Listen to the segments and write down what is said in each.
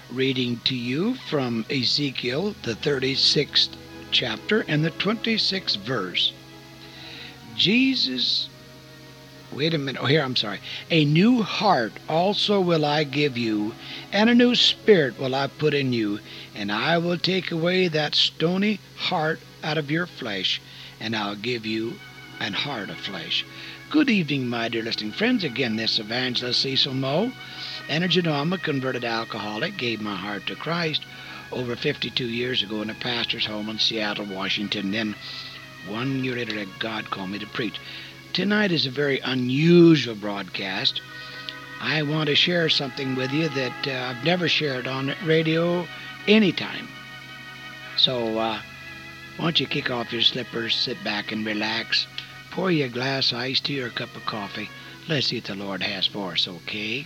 reading to you from Ezekiel, the 36th chapter and the 26th verse. Jesus, wait a minute, I'm sorry. A new heart also will I give you, and a new spirit will I put in you, and I will take away that stony heart out of your flesh, and I'll give you an heart of flesh. Good evening, my dear listening friends. Again, this evangelist Cecil Moe. And as you know, I'm a converted alcoholic, gave my heart to Christ over 52 years ago in a pastor's home in Seattle, Washington. Then 1 year later, God called me to preach. Tonight is a very unusual broadcast. I want to share something with you that I've never shared on radio anytime. So why don't you kick off your slippers, sit back and relax, pour you a glass of iced tea or a cup of coffee. Let's see what the Lord has for us, okay?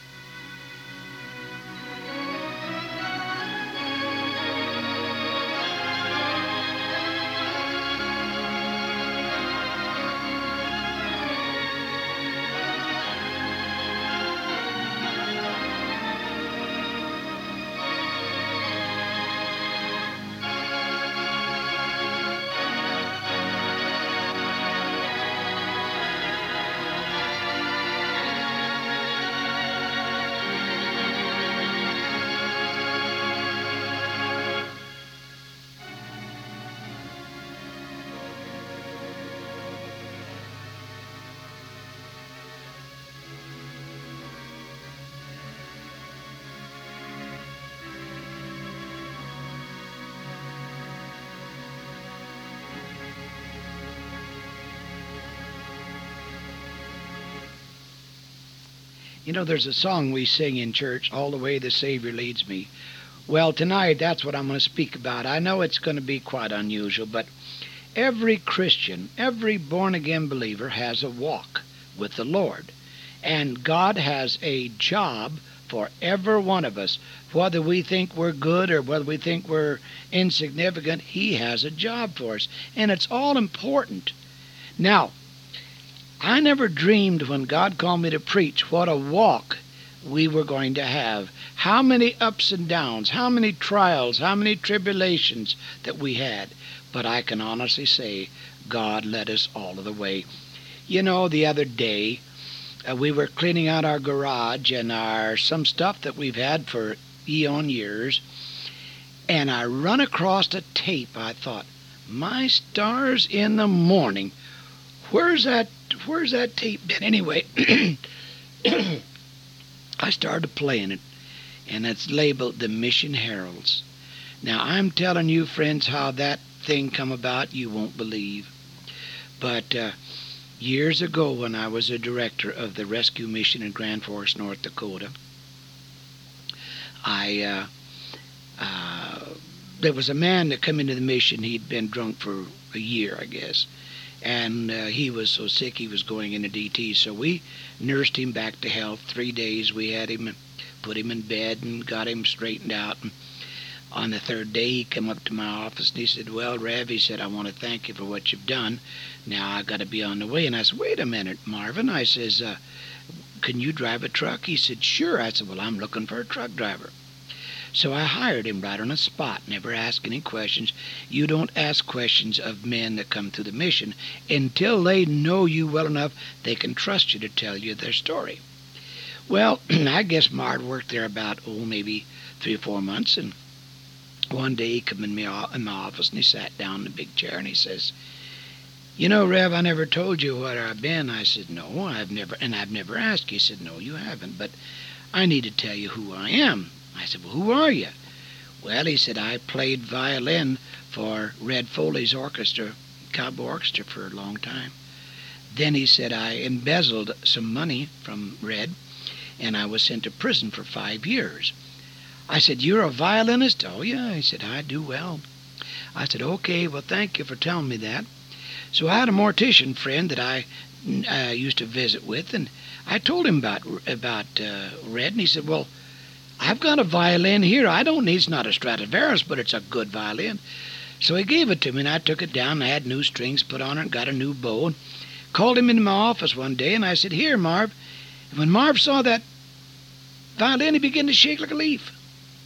You know, there's a song we sing in church, All the Way the Savior Leads Me. Well, tonight, that's what I'm going to speak about. I know it's going to be quite unusual, but every Christian, every born-again believer has a walk with the Lord. And God has a job for every one of us. Whether we think we're good or whether we think we're insignificant, He has a job for us. And it's all important. Now, I never dreamed when God called me to preach what a walk we were going to have. How many ups and downs, how many trials, how many tribulations that we had. But I can honestly say God led us all of the way. You know, the other day we were cleaning out our garage and some stuff that we've had for eon years, and I run across a tape. I thought, my stars in the morning, where's that tape been anyway? I started playing it, and it's labeled The Mission Heralds. Now, I'm telling you, friends, how that thing come about, you won't believe. But years ago, when I was a director of the Rescue Mission in Grand Forks, North Dakota, there was a man that come into the mission. He'd been drunk for a year, I guess. And he was so sick he was going into DT. So we nursed him back to health. 3 days we had him and put him in bed and got him straightened out. And on the third day he came up to my office and he said, well, Rev, he said, I want to thank you for what you've done. Now I got to be on the way. And I said, wait a minute, Marvin. I says, can you drive a truck? He said, sure. I said, well, I'm looking for a truck driver. So I hired him right on the spot, never asked any questions. You don't ask questions of men that come to the mission until they know you well enough they can trust you to tell you their story. Well, I guess Mard worked there about, maybe 3 or 4 months, and one day he come in my office and he sat down in a big chair and he says, you know, Rev, I never told you where I've been. I said, no, I've never asked you. He said, no, you haven't, but I need to tell you who I am. I said, well, who are you? Well, he said, I played violin for Red Foley's orchestra, cowboy orchestra, for a long time. Then he said, I embezzled some money from Red, and I was sent to prison for 5 years. I said, you're a violinist? Oh, yeah. He said, I do well. I said, okay, well, thank you for telling me that. So I had a mortician friend that I used to visit with, and I told him about Red, and he said, well, I've got a violin here. I don't need, it's not a Stradivarius, but it's a good violin. So he gave it to me, and I took it down, and I had new strings put on it, and got a new bow, and called him into my office one day, and I said, here, Marv. And when Marv saw that violin, he began to shake like a leaf.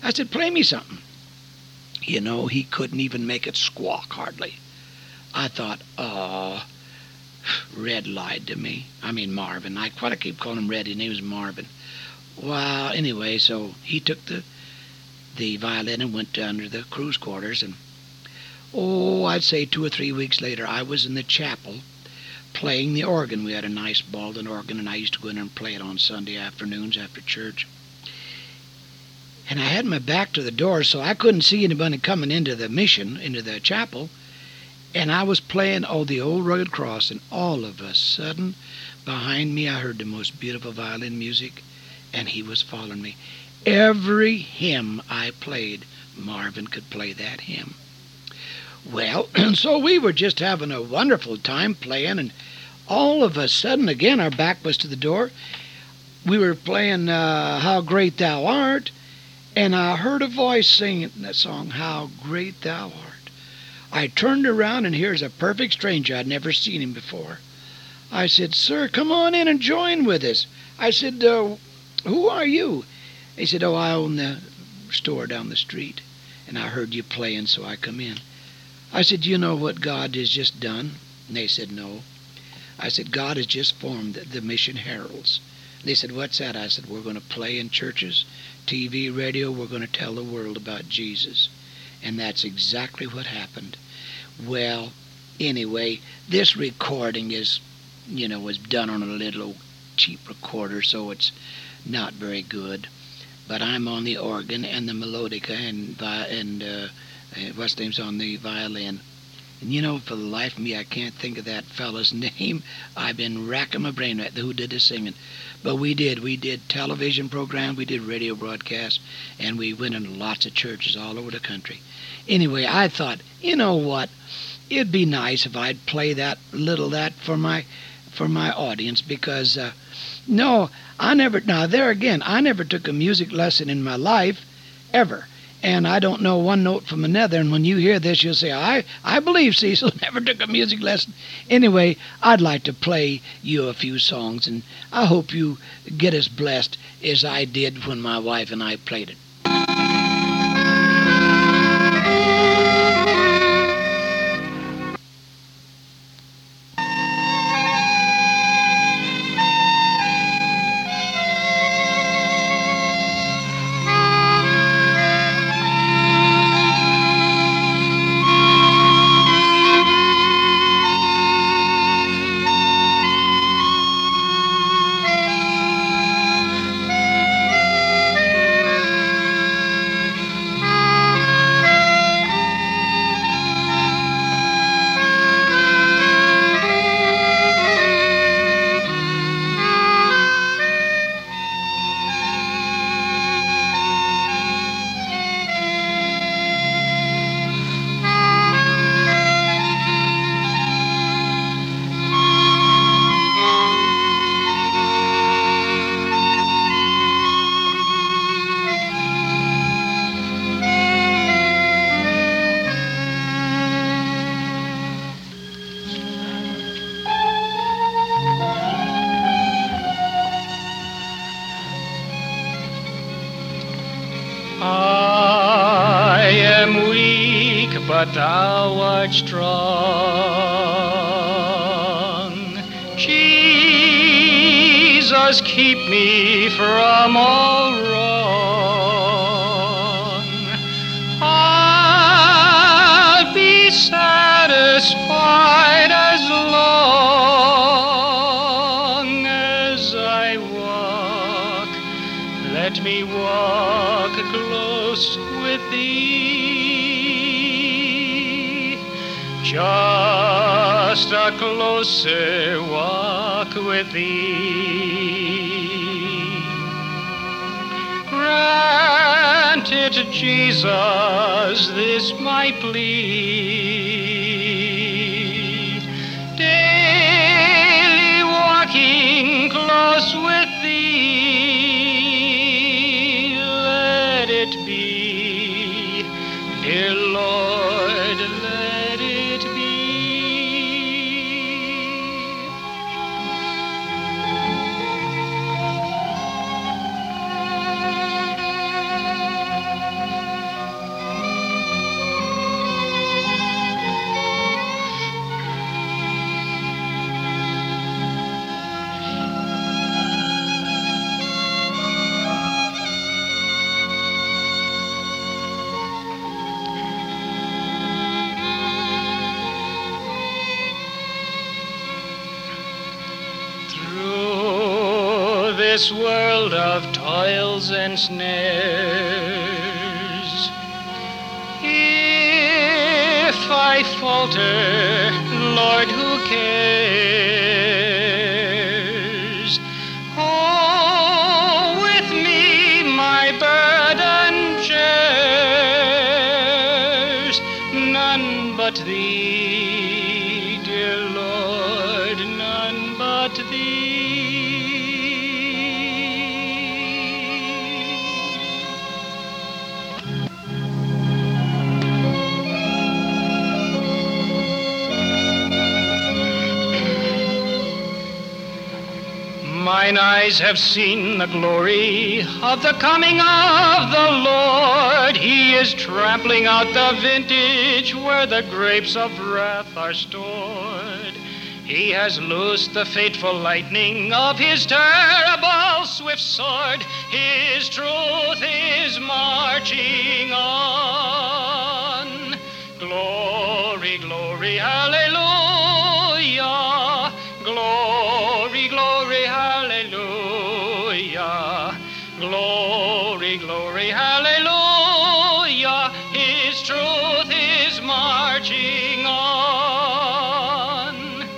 I said, play me something. You know, he couldn't even make it squawk hardly. I thought, oh, Red lied to me. I mean Marvin. I keep calling him Red. His name was Marvin. Well, anyway, so he took the violin and went under the crew's quarters, and I'd say 2 or 3 weeks later, I was in the chapel playing the organ. We had a nice Baldwin organ, and I used to go in there and play it on Sunday afternoons after church. And I had my back to the door, so I couldn't see anybody coming into the mission, into the chapel. And I was playing, the Old Rugged Cross, and all of a sudden, behind me, I heard the most beautiful violin music, and he was following me. Every hymn I played, Marvin could play that hymn. Well, and so we were just having a wonderful time playing, and all of a sudden, again, our back was to the door. We were playing How Great Thou Art, and I heard a voice singing that song, How Great Thou Art. I turned around, and here's a perfect stranger. I'd never seen him before. I said, "Sir, come on in and join with us." I said, "Who are you?" He said, "I own the store down the street, and I heard you playing, so I come in." I said, "You know what God has just done?" And they said, "No." I said, "God has just formed the Mission Heralds." They said, "What's that?" I said, "We're going to play in churches, TV, radio. We're going to tell the world about Jesus." And that's exactly what happened. Well, anyway, this recording was done on a little cheap recorder, so it's not very good. But I'm on the organ and the melodica and what's name's on the violin. And for the life of me, I can't think of that fellow's name. I've been racking my brain at who did the singing. But we did television programs, we did radio broadcasts, and we went into lots of churches all over the country. Anyway, I thought, you know what? It'd be nice if I'd play that for my audience, because I never took a music lesson in my life, ever. And I don't know one note from another. And when you hear this, you'll say, I believe Cecil never took a music lesson. Anyway, I'd like to play you a few songs, and I hope you get as blessed as I did when my wife and I played it. But thou art strong. Jesus, keep me from all wrong. I'll be satisfied as long as I walk. Let me walk close with thee. Just a closer walk with thee. Grant it, Jesus, this my plea. Daily walking close with thee. Let it be, dear Lord, let it be. this world of toils and snares. If I falter, Lord, who cares? Oh, with me my burden shares. None but Thee, dear Lord, none but Thee. Mine eyes have seen the glory of the coming of the Lord. He is trampling out the vintage where the grapes of wrath are stored. He has loosed the fateful lightning of His terrible swift sword. His truth is marching on. Glory, glory, hallelujah. Glory, glory, hallelujah. Glory, glory, hallelujah. His truth is marching on.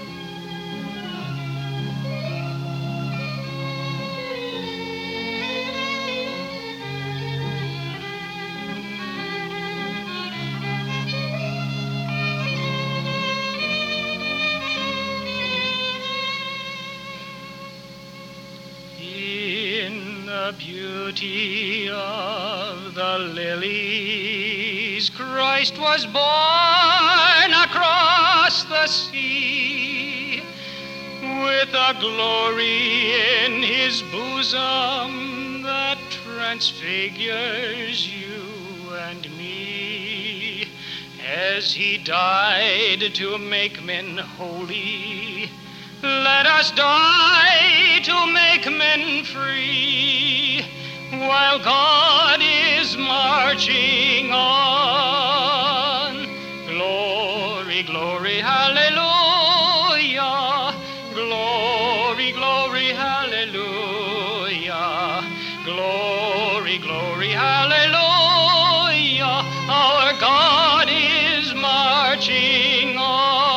In the beauty of the lilies, Christ was born across the sea, with a glory in His bosom that transfigures you and me. As He died to make men holy, let us die to make men free, while God is marching on. Glory, glory, hallelujah. Glory, glory, hallelujah. Glory, glory, hallelujah. Our God is marching on.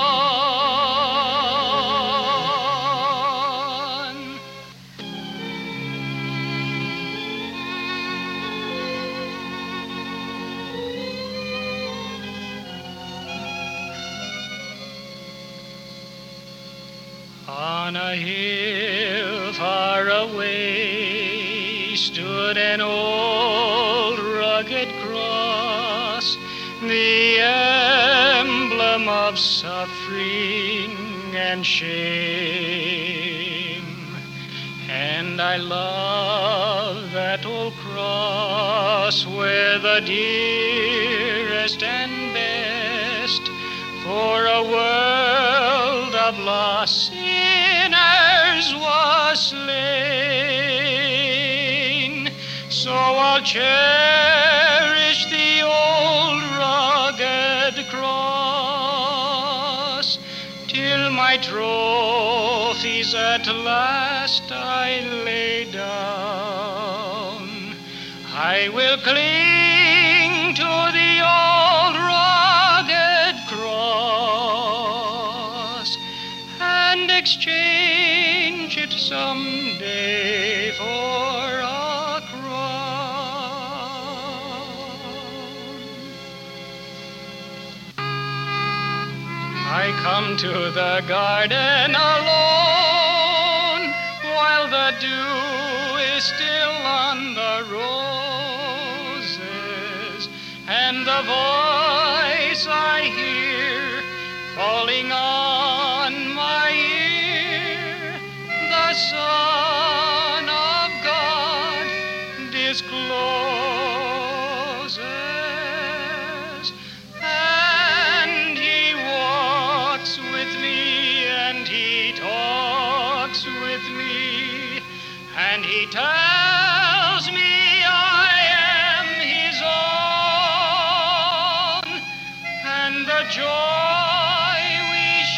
On a hill far away stood an old rugged cross, the emblem of suffering and shame. And I love that old cross where the dearest and best for a world of lost sinners was slain. So I'll cherish the old rugged cross till my trophies at last I lay down. I will cling to the old rugged cross and exchange it someday for a crown. I come to the garden alone while the dew is still on the roses, and the voice I hear falling on my ear, the Son of God discloses, and He walks with me, and He talks with me, and He tells me I am His own, and the joy we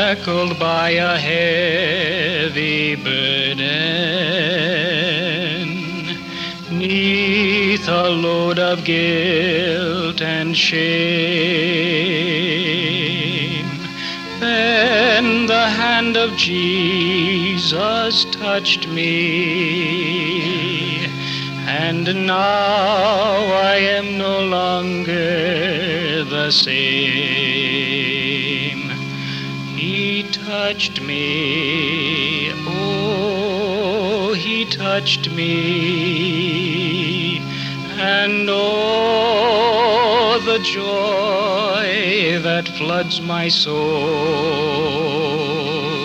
shackled by a heavy burden, 'neath a load of guilt and shame. Then the hand of Jesus touched me, and now I am no longer the same. He touched me, oh, he touched me, and oh, the joy that floods my soul.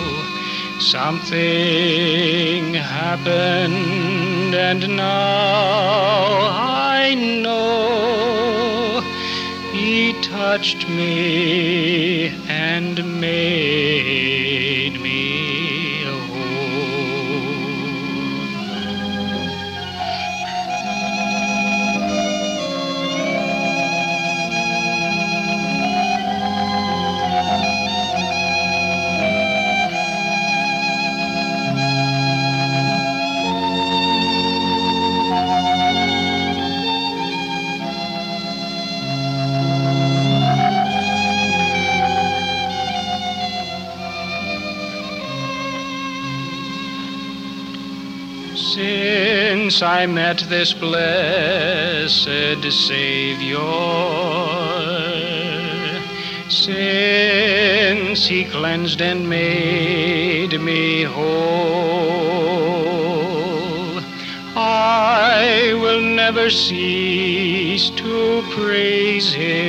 Something happened, and now I know he touched me and made me whole. Since I met this blessed Savior, since he cleansed and made me whole, I will never cease to praise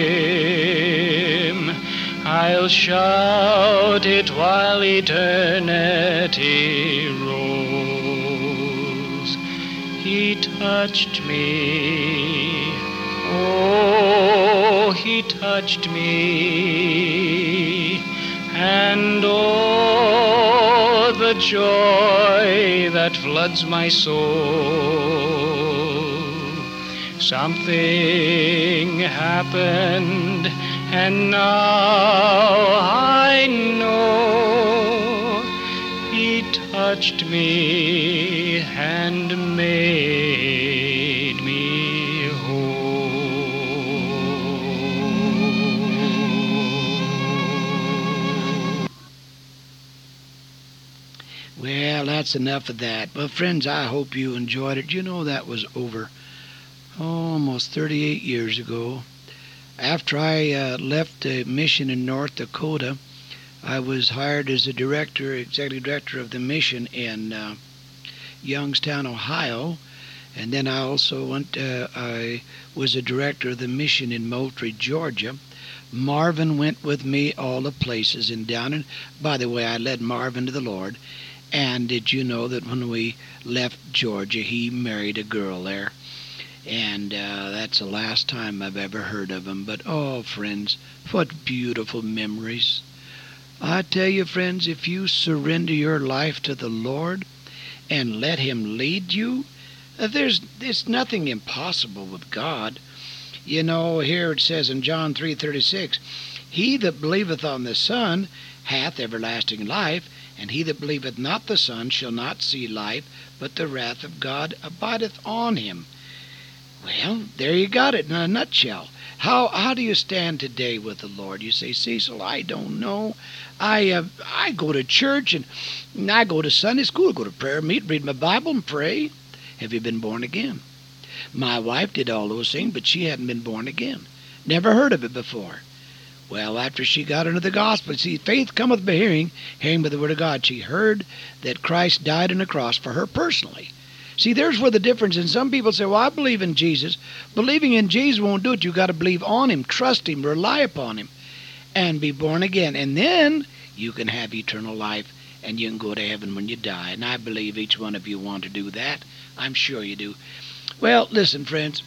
him. I'll shout it while eternity rolls. He touched me, oh, he touched me, and oh, the joy that floods my soul. Something happened, and now I know he touched me and made me whole. Well, that's enough of that. Well, friends, I hope you enjoyed it. You know, that was over almost 38 years ago. After I left the mission in North Dakota, I was hired as a executive director of the mission in Youngstown, Ohio. And then I also I was a director of the mission in Moultrie, Georgia. Marvin went with me all the places and down. And by the way, I led Marvin to the Lord. And did you know that when we left Georgia, he married a girl there? And that's the last time I've ever heard of him. But, oh, friends, what beautiful memories. I tell you, friends, if you surrender your life to the Lord and let him lead you, there's nothing impossible with God. You know, here it says in John 3:36, he that believeth on the Son hath everlasting life, and he that believeth not the Son shall not see life, but the wrath of God abideth on him. Well, there you got it in a nutshell. How do you stand today with the Lord? You say, Cecil, I don't know. I go to church and I go to Sunday school, go to prayer meeting, read my Bible and pray. Have you been born again? My wife did all those things, but she hadn't been born again. Never heard of it before. Well, after she got into the gospel, see, faith cometh by hearing, hearing by the word of God. She heard that Christ died on the cross for her personally. See, there's where the difference is. Some people say, well, I believe in Jesus. Believing in Jesus won't do it. You've got to believe on him, trust him, rely upon him, and be born again. And then you can have eternal life, and you can go to heaven when you die. And I believe each one of you want to do that. I'm sure you do. Well, listen, friends.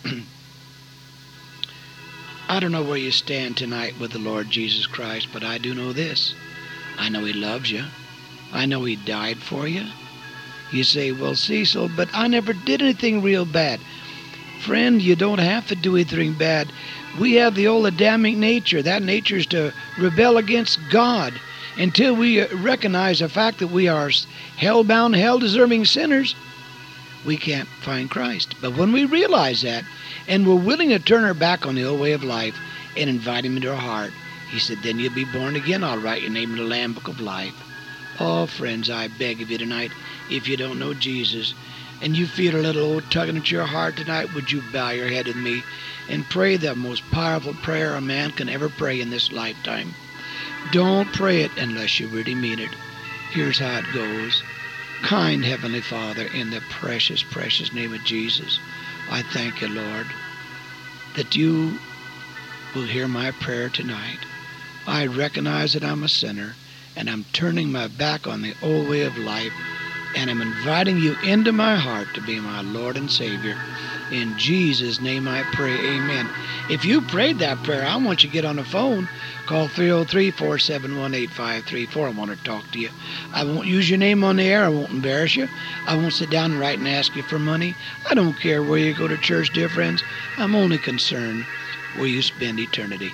I don't know where you stand tonight with the Lord Jesus Christ, but I do know this. I know he loves you. I know he died for you. You say, well, Cecil, but I never did anything real bad. Friend, you don't have to do anything bad. We have the old Adamic nature. That nature is to rebel against God. Until we recognize the fact that we are hell-bound, hell-deserving sinners, we can't find Christ. But when we realize that, and we're willing to turn our back on the old way of life and invite Him into our heart, He said, then you'll be born again. I'll write your name in the Lamb Book of Life. Oh, friends, I beg of you tonight, if you don't know Jesus, and you feel a little old tugging at your heart tonight, would you bow your head with me and pray the most powerful prayer a man can ever pray in this lifetime? Don't pray it unless you really mean it. Here's how it goes. Kind Heavenly Father, in the precious, precious name of Jesus, I thank you, Lord, that you will hear my prayer tonight. I recognize that I'm a sinner, and I'm turning my back on the old way of life, and I'm inviting you into my heart to be my Lord and Savior. In Jesus' name I pray, amen. If you prayed that prayer, I want you to get on the phone. Call 303-471-8534. I want to talk to you. I won't use your name on the air. I won't embarrass you. I won't sit down and write and ask you for money. I don't care where you go to church, dear friends. I'm only concerned where you spend eternity.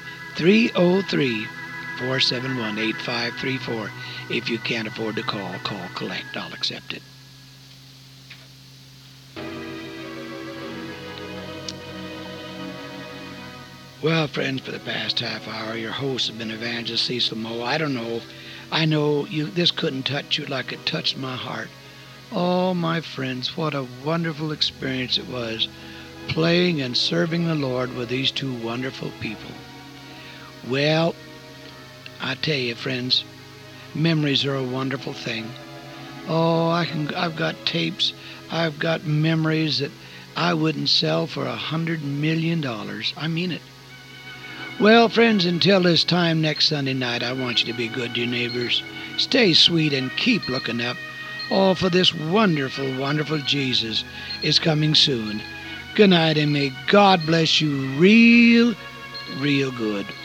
303-471-8534. If you can't afford to call collect. I'll accept it. Well, friends, for the past half hour, your host has been Evangelist Cecil Moe. I know this couldn't touch you like it touched my heart. Oh, my friends, what a wonderful experience it was playing and serving the Lord with these two wonderful people. Well, I tell you, friends, memories are a wonderful thing. Oh, I've got tapes, I've got memories that I wouldn't sell for $100 million. I mean it. Well, friends, until this time next Sunday night, I want you to be good to your neighbors. Stay sweet and keep looking up. Oh, for this wonderful, wonderful Jesus is coming soon. Good night, and may God bless you real, real good.